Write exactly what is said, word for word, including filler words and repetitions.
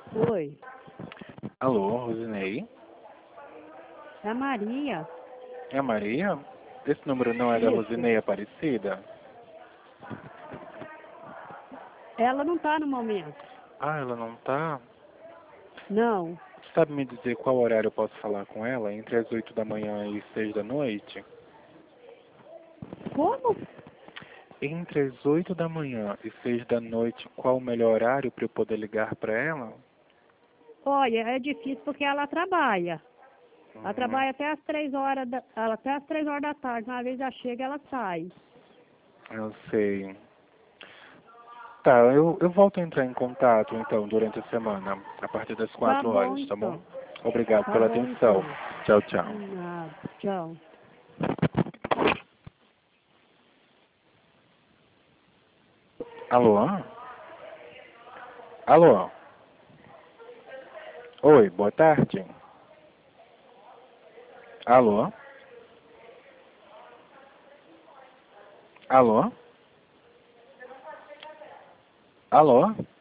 Oi, Alô, Rosinei? é a Maria. É a Maria? Esse número não é da Isso. Rosinei Aparecida? Ela não tá no momento. Ah, ela não tá? Não. Sabe me dizer qual horário eu posso falar com ela? Entre as oito da manhã e seis da noite? Como? Entre as oito da manhã e seis da noite, qual o melhor horário para eu poder ligar para ela? Olha, é difícil porque ela trabalha. Ela Uhum, trabalha até as três horas da, ela até as três horas da tarde. Uma vez já chega, ela sai. eu sei. Tá, eu, eu volto a entrar em contato então durante a semana, a partir das Tá quatro bom, horas, tá bom? então. Obrigado Tá pela bom, atenção. então. Tchau, tchau. De nada. Tchau. Alô? Alô? Oi, boa tarde. Alô? Alô? Alô?